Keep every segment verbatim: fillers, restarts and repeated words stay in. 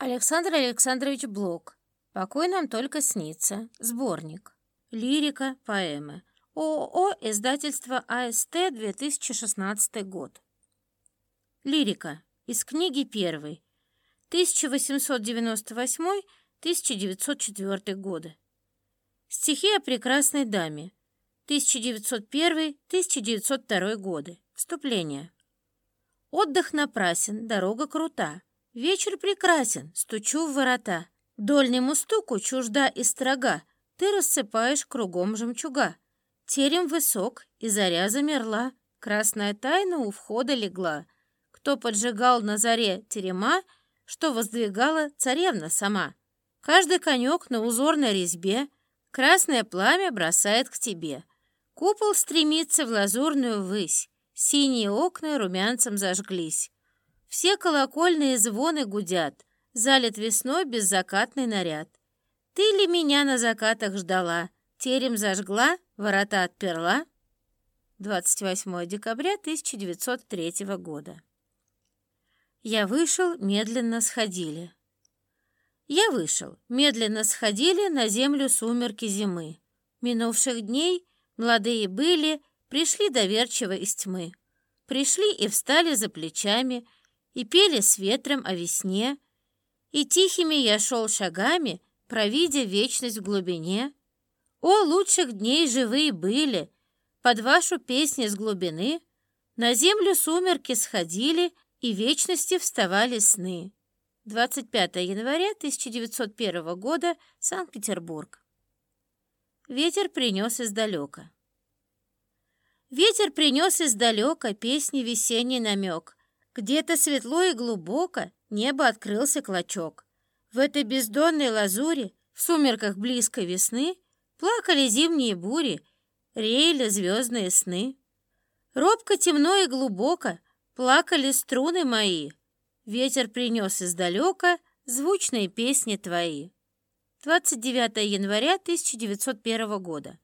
Александр Александрович Блок. «Покой нам только снится». Сборник. Лирика, поэмы. ООО «Издательство АСТ», две тысячи шестнадцатый год. Лирика. Из книги первой. тысяча восемьсот девяносто восьмой — тысяча девятьсот четвёртый годы. Стихи о прекрасной даме. тысяча девятьсот первый — тысяча девятьсот второй годы. Вступление. Отдых напрасен, дорога крута. Вечер прекрасен, стучу в ворота. Дольнему стуку чужда и строга, ты рассыпаешь кругом жемчуга. Терем высок, и заря замерла, красная тайна у входа легла. Кто поджигал на заре терема, что воздвигала царевна сама. Каждый конек на узорной резьбе красное пламя бросает к тебе. Купол стремится в лазурную высь, синие окна румянцем зажглись. Все колокольные звоны гудят, залит весной беззакатный наряд. Ты ли меня на закатах ждала, терем зажгла, ворота отперла? двадцать восьмое декабря тысяча девятьсот третьего года. Я вышел, медленно сходили. Я вышел, медленно сходили на землю сумерки зимы. Минувших дней молодые были, пришли доверчиво из тьмы. Пришли и встали за плечами, и пели с ветром о весне, и тихими я шел шагами, провидя вечность в глубине. О, лучших дней живые были, под вашу песню с глубины на землю сумерки сходили, и вечности вставали сны. двадцать пятое января тысяча девятьсот первого года, Санкт-Петербург. Ветер принес издалека. Ветер принес издалека песни весенний намек. Где-то светло и глубоко небо открылся клочок. В этой бездонной лазури, в сумерках близкой весны, плакали зимние бури, реяли звездные сны. Робко, темно и глубоко плакали струны мои. Ветер принес издалека звучные песни твои. двадцать девятое января тысяча девятьсот первого года.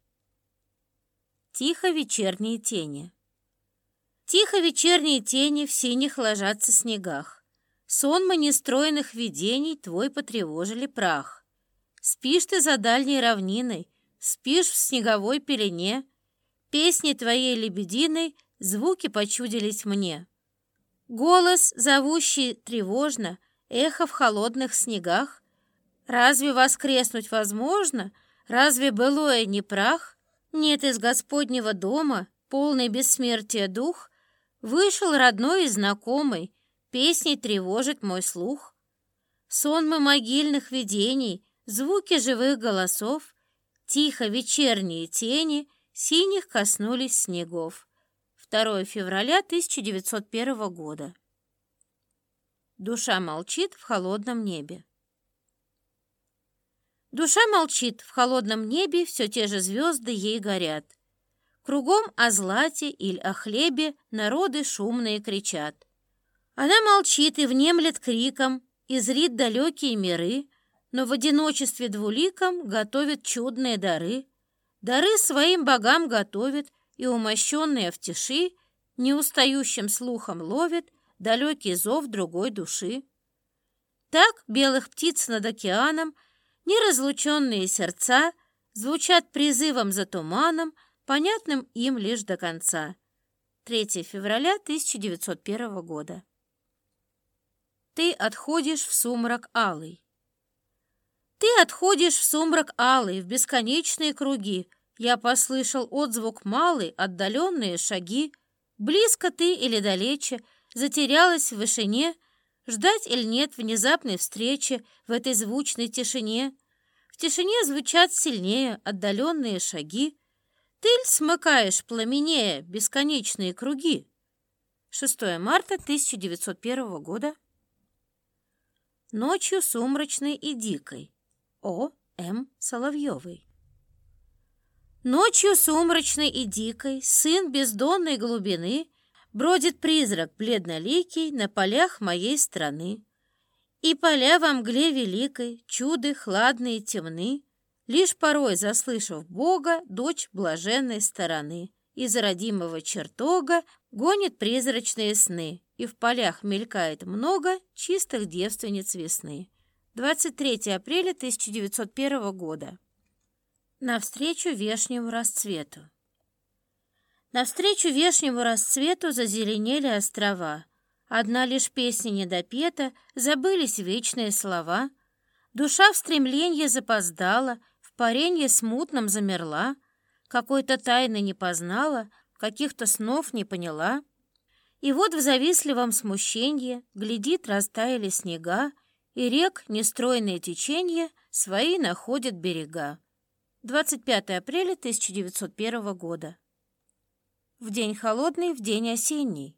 Тихо вечерние тени. Тихо вечерние тени в синих ложатся снегах. Сонмы нестроенных видений твой потревожили прах. Спишь ты за дальней равниной, спишь в снеговой пелене. Песни твоей лебединой звуки почудились мне. Голос, зовущий тревожно, эхо в холодных снегах. Разве воскреснуть возможно? Разве былое не прах? Нет, из Господнего дома, полный бессмертия дух, вышел родной и знакомый, песней тревожит мой слух. Сонмы могильных видений, звуки живых голосов, тихо вечерние тени синих коснулись снегов. второе февраля тысяча девятьсот первого года. Душа молчит в холодном небе. Душа молчит, в холодном небе все те же звезды ей горят. Кругом о злате или о хлебе народы шумные кричат. Она молчит и внемлет криком, и зрит далекие миры, но в одиночестве двуликом готовит чудные дары. Дары своим богам готовит, и умощенная в тиши неустающим слухом ловит далекий зов другой души. Так белых птиц над океаном неразлученные сердца звучат призывом за туманом, понятным им лишь до конца. третье февраля тысяча девятьсот первого года. Ты отходишь в сумрак алый. Ты отходишь в сумрак алый, в бесконечные круги. Я послышал отзвук малый, отдаленные шаги. Близко ты или далече, затерялась в вышине. Ждать или нет внезапной встречи в этой звучной тишине? В тишине звучат сильнее отдаленные шаги. Ты ль смыкаешь пламенея бесконечные круги? шестое марта тысяча девятьсот первого года. Ночью сумрачной и дикой. О. М. Соловьевой. Ночью сумрачной и дикой сын бездонной глубины бродит призрак бледноликий на полях моей страны. И поля во мгле великой, чуды хладные темны, лишь порой заслышав Бога, дочь блаженной стороны, из родимого чертога гонит призрачные сны, и в полях мелькает много чистых девственниц весны. двадцать третьего апреля тысяча девятьсот первого года. Навстречу вешнему расцвету. Навстречу вешнему расцвету зазеленели острова. Одна лишь песня недопета, забылись вечные слова. Душа в стремленье запоздала, в паренье смутном замерла, какой-то тайны не познала, каких-то снов не поняла. И вот в завистливом смущенье глядит, растаяли снега, и рек нестройное теченье свои находит берега. двадцать пятого апреля тысяча девятьсот первого года. В день холодный, в день осенний.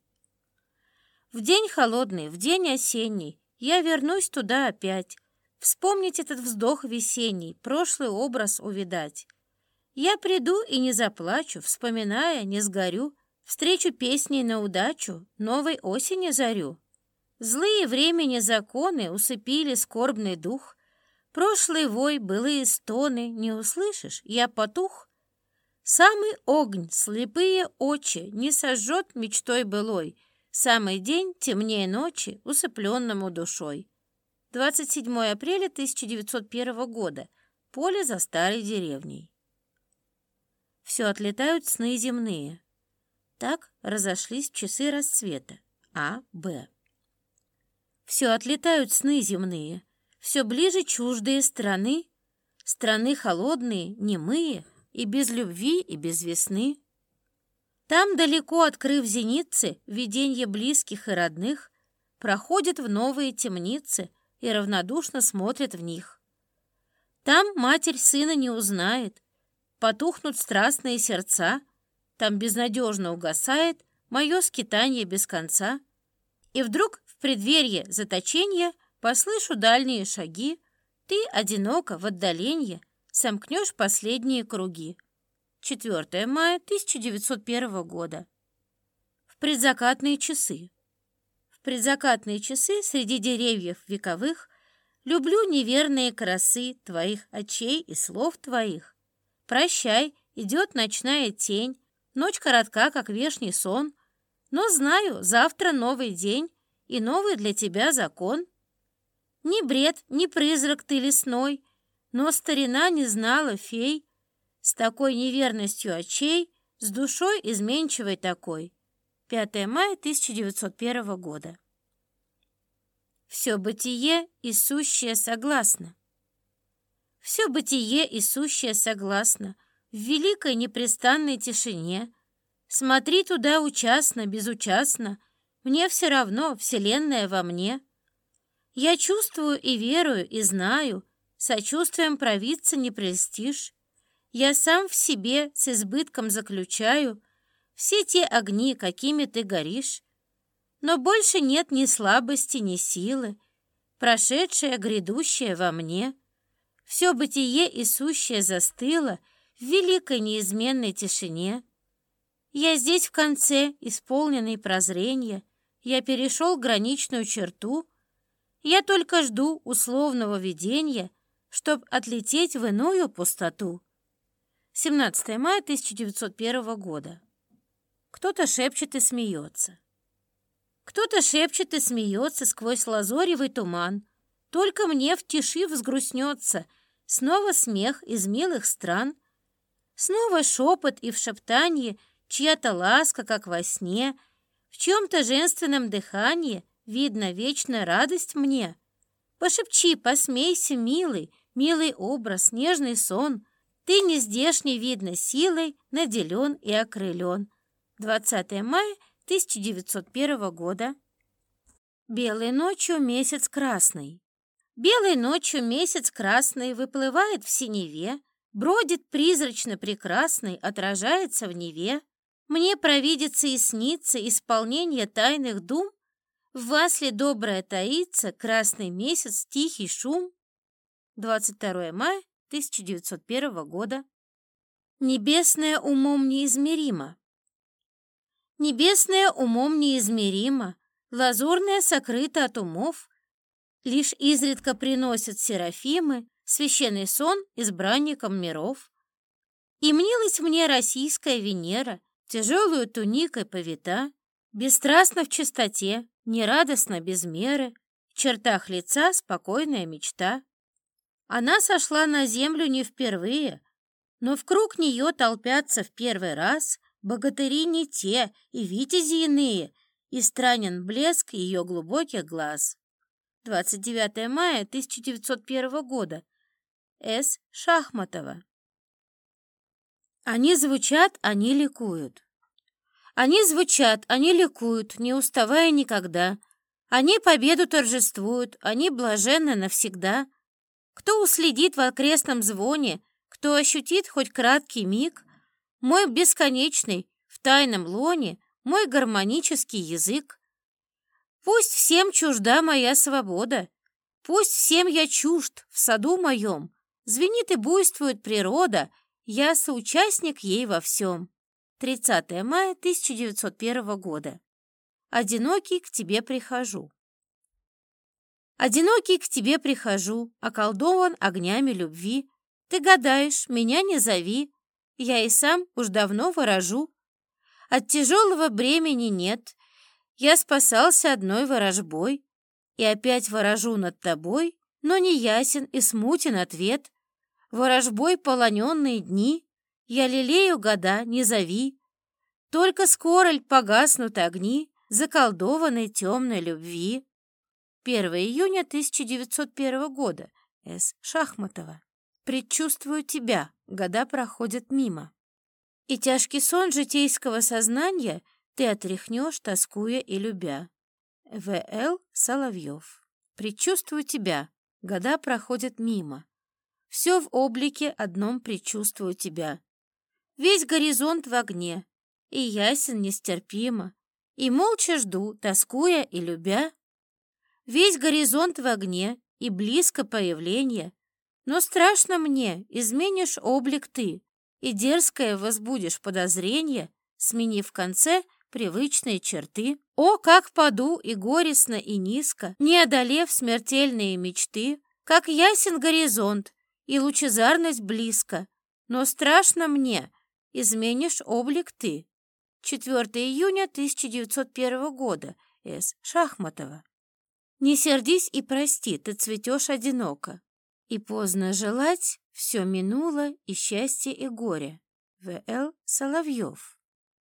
В день холодный, в день осенний я вернусь туда опять, вспомнить этот вздох весенний, прошлый образ увидать. Я приду и не заплачу, вспоминая, не сгорю, встречу песней на удачу, новой осени зарю. Злые времени законы усыпили скорбный дух, прошлый вой, былые стоны, не услышишь, я потух. Самый огонь, слепые очи не сожжет мечтой былой, самый день темнее ночи, усыпленному душой. двадцать седьмого апреля тысяча девятьсот первого года. Поле за старой деревней. Все отлетают сны земные. Так разошлись часы расцвета. А, Б. Все отлетают сны земные, все ближе чуждые страны, страны холодные, немые, и без любви, и без весны. Там, далеко открыв зеницы, виденье близких и родных, проходят в новые темницы и равнодушно смотрят в них. Там матерь сына не узнает, потухнут страстные сердца, там безнадежно угасает мое скитанье без конца. И вдруг в преддверье заточенья послышу дальние шаги, ты, одиноко, в отдаленье, сомкнешь последние круги. четвёртого мая тысяча девятьсот первого года. В предзакатные часы. В предзакатные часы среди деревьев вековых люблю неверные красы твоих очей и слов твоих. Прощай, идет ночная тень, ночь коротка, как вешний сон, но знаю, завтра новый день и новый для тебя закон. Ни бред, ни призрак ты лесной, но старина не знала фей, с такой неверностью очей, с душой изменчивой такой. пятого мая тысяча девятьсот первого года. Все бытие и сущее согласно. Все бытие и сущее согласно в великой непрестанной тишине. Смотри туда участно, безучастно, мне все равно, вселенная во мне. Я чувствую и верую, и знаю, сочувствием провидца не прельстишь. Я сам в себе с избытком заключаю все те огни, какими ты горишь. Но больше нет ни слабости, ни силы, прошедшее, грядущее во мне. Все бытие и сущее застыло в великой неизменной тишине. Я здесь в конце, исполненный прозрения, я перешел граничную черту. Я только жду условного видения, чтоб отлететь в иную пустоту. семнадцатого мая тысяча девятьсот первого года. Кто-то шепчет и смеется. Кто-то шепчет и смеется сквозь лазоревый туман. Только мне в тиши взгрустнется снова смех из милых стран. Снова шепот и в шептанье чья-то ласка, как во сне. В чем-то женственном дыхании видно вечная радость мне. Пошепчи, посмейся, милый, милый образ, нежный сон. Ты не здешней, видно, силой наделен и окрылен. двадцатого мая тысяча девятьсот первого года. Белой ночью месяц красный. Белой ночью месяц красный выплывает в синеве, бродит призрачно прекрасный, отражается в Неве. Мне провидится и снится исполнение тайных дум. В вас ли доброе таится красный месяц, тихий шум? двадцать второго мая тысяча девятьсот первого года. Небесное умом неизмеримо. Небесное умом неизмеримо, лазурное сокрыто от умов. Лишь изредка приносят серафимы священный сон избранникам миров. И мнилась мне российская Венера, тяжелую туникой повита, бесстрастно в чистоте, нерадостно без меры, В чертах лица спокойная мечта. Она сошла на землю не впервые, но в круг нее толпятся в первый раз богатыри не те и витязи иные, и странен блеск ее глубоких глаз. двадцать девятое мая тысяча девятьсот первого года. С. Шахматова. Они звучат, они ликуют. Они звучат, они ликуют, не уставая никогда. Они победу торжествуют, они блаженны навсегда. Кто уследит в окрестном звоне, кто ощутит хоть краткий миг, мой бесконечный, в тайном лоне, мой гармонический язык. Пусть всем чужда моя свобода, пусть всем я чужд в саду моем, звенит и буйствует природа, я соучастник ей во всем. тридцатое мая тысяча девятьсот первого года. Одинокий к тебе прихожу. Одинокий к тебе прихожу, околдован огнями любви. Ты гадаешь, меня не зови, я и сам уж давно ворожу. От тяжелого бремени нет, я спасался одной ворожбой, и опять ворожу над тобой, но не ясен и смутен ответ. Ворожбой полоненные дни, я лелею года, не зови. Только скоро ль погаснут огни заколдованной темной любви. первое июня тысяча девятьсот первого года. С. Шахматова. Предчувствую тебя, года проходят мимо. И тяжкий сон житейского сознания ты отряхнешь, тоскуя и любя. В Л. Соловьев. Предчувствую тебя, года проходят мимо. Все в облике одном предчувствую тебя. Весь горизонт в огне, и ясен нестерпимо, и молча жду, тоскуя и любя. Весь горизонт в огне, и близко появление, но страшно мне, изменишь облик ты, и дерзкое возбудишь подозрение, сменив в конце привычные черты. О, как паду и горестно, и низко, не одолев смертельные мечты, как ясен горизонт, и лучезарность близко, но страшно мне, изменишь облик ты. четвёртое июня тысяча девятьсот первого года. С. Шахматова. Не сердись и прости, ты цветешь одиноко. И поздно желать, все минуло, и счастье, и горе. В Л. Соловьев.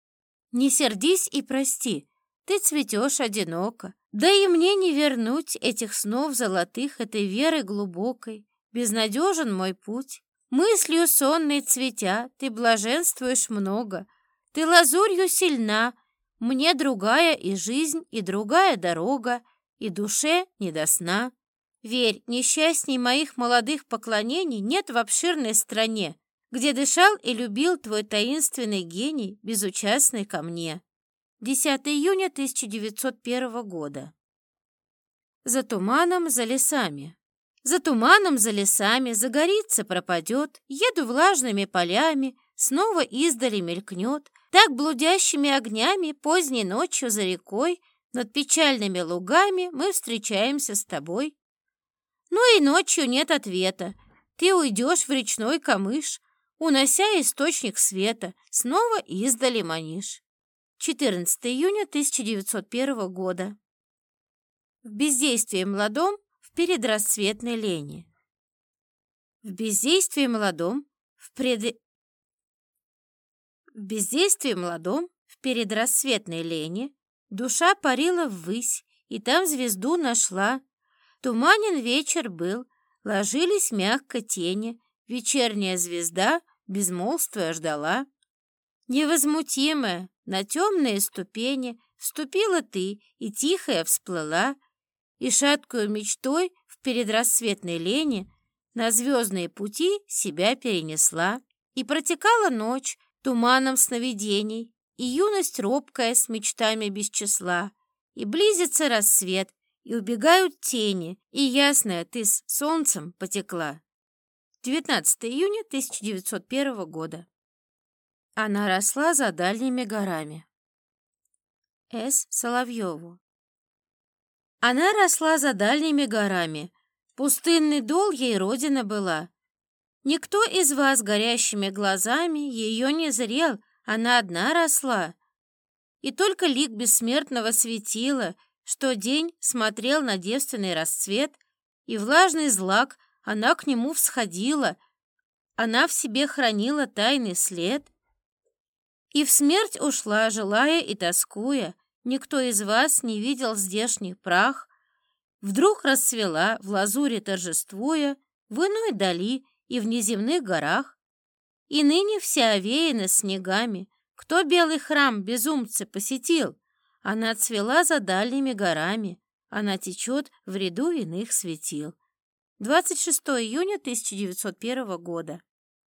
Не сердись и прости, ты цветешь одиноко. Да и мне не вернуть этих снов золотых, этой веры глубокой. Безнадежен мой путь. Мыслью сонной цветя, ты блаженствуешь много. Ты лазурью сильна, мне другая и жизнь, и другая дорога, и душе не до сна. Верь, несчастней моих молодых поклонений нет в обширной стране, где дышал и любил твой таинственный гений, безучастный ко мне. десятое июня тысяча девятьсот первого года. За туманом, за лесами. За туманом, за лесами, загорится, пропадет, еду влажными полями, снова издали мелькнет, так блудящими огнями поздней ночью за рекой над печальными лугами мы встречаемся с тобой. Но и ночью нет ответа, ты уйдешь в речной камыш, унося источник света, снова издали манишь. четырнадцатое июня тысяча девятьсот первого года. В бездействии молодом, в предрассветной лени. В бездействии молодом, в пред... В бездействии молодом, в предрассветной лени, душа парила ввысь, и там звезду нашла. Туманен вечер был, ложились мягко тени, вечерняя звезда безмолвствуя ждала. Невозмутимая, на темные ступени вступила ты и тихая всплыла, и шаткую мечтой в предрассветной лени на звездные пути себя перенесла. И протекала ночь туманом сновидений, и юность робкая с мечтами без числа, и близится рассвет, и убегают тени, и ясная ты с солнцем потекла. девятнадцатое июня тысяча девятьсот первого года. Она росла за дальними горами. С. Соловьеву. Она росла за дальними горами, пустынный дол ей родина была. Никто из вас горящими глазами ее не зрел, она одна росла. И только лик бессмертного светила что день смотрел на девственный расцвет, и влажный злак она к нему всходила, она в себе хранила тайный след. И в смерть ушла, желая и тоскуя, никто из вас не видел здешний прах, вдруг расцвела, в лазуре торжествуя, в иной дали и в неземных горах. И ныне вся овеяна снегами. Кто белый храм безумцы посетил? Она цвела за дальними горами, она течет в ряду иных светил. двадцать шестого июня тысяча девятьсот первого года.